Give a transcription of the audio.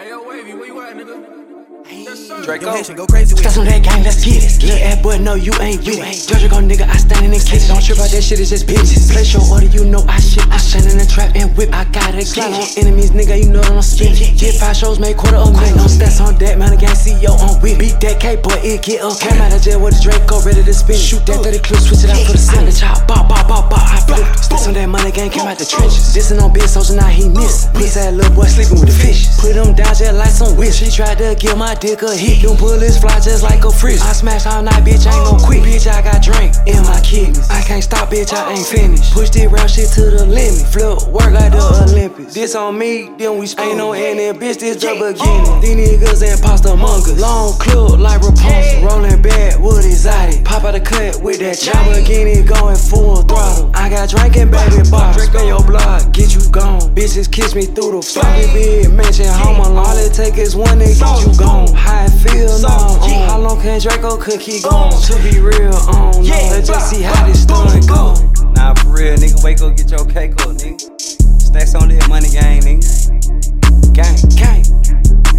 Hey, yo, Wavy, where you at, nigga? Draco, go crazy with Stress on that gang, let's get it. Little ass boy, no, you ain't with it. Georgia go nigga, I stand in the kitchen. Don't trip out that shit, it's just bitches. Place your order, you know I shit. I stand in the trap and whip, I gotta slide on enemies, nigga, you know that I'm spin. Get 5 shows, make $250,000. No stats on that, man, the gang CEO on whip. Beat that K, boy, it get up. Came out of jail with a Draco, ready to spin. Shoot that 30 clip, switch it out for the city. I the chop, bop, I flip. Stats on that money gang, came out the trenches. Dissing on bitch, soldier, now he missing. Pussy that little boy sleeping with the fishes. Put him down just like some witch. She tried to give my dick a hit. Them bullets fly just like a fridge. I smash all night, bitch, I ain't no quit. Bitch, I got drink in my kidneys. I can't stop, bitch, I ain't finished. Push this round shit to the limit. Flip, work like the Olympics. This on me, then we ain't no ending. Bitch, this the beginning. These niggas imposter mongers. Long clip like Rapunzel. Rolling bad, wood exotic. Pop out the cut with that Lamborghini going full throttle. I got drinking, baby, box. Spin your block, get you gone. Bitches kiss me through the floppy big mansion, home alone. All it take is one to get you gone. How it feel now? How long can Draco could keep going? To be real, let's just see how this story go. Nah, for real, nigga, wake up, get your cake up, nigga. Stacks on that money gang, nigga. Gang.